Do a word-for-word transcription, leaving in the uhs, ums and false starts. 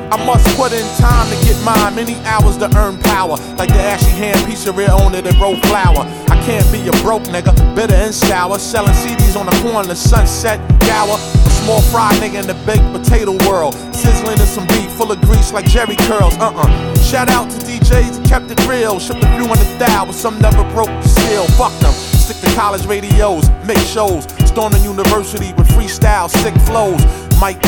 I must put in time to get mine, many hours to earn power. Like the ashy hand piece of rear owner that roll flour. I can't be a broke nigga, bitter and sour. Selling C Ds on the corner, sunset, gower. A small fry nigga in the baked potato world. Sizzling in some beef full of grease like Jerry curls. Uh-uh. Shout out to D Js who kept it real. Shipped a few hundred thou, but some never broke the seal. Fuck them. Stick to college radios, make shows. Storm the university with freestyle, sick flows. Mike